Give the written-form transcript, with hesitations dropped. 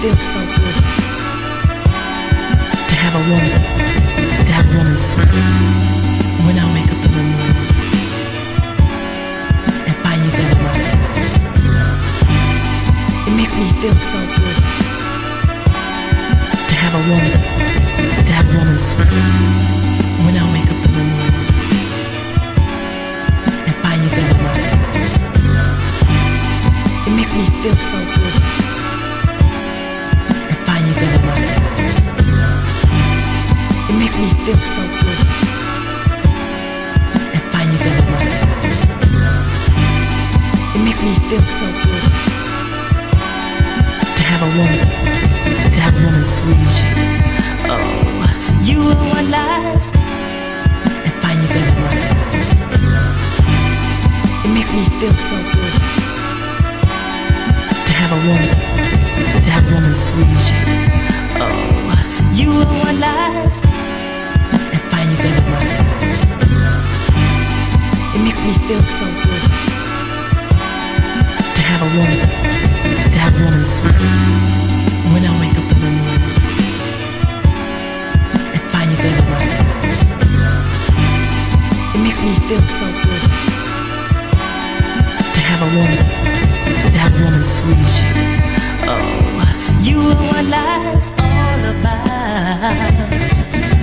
feel so good to have a woman sweet. When I wake up in the morning and find you there by my side, it makes me feel so good to have a woman sweet. When I wake up in the morning and find you there by my side, it makes me feel so good and find you there by my side. It makes me feel so good and find you there by my side. It makes me feel so good to have a woman sweet as you. Oh, you are my life and find you there by my side. It makes me feel so good to have a woman sweet as you. Oh, you are my life and find you there by my side. It makes me feel so good to have a woman sweet. When I wake up in the morning and find you there by my side, it makes me feel so good to have a woman sweet as you. Oh, you are what life's all about.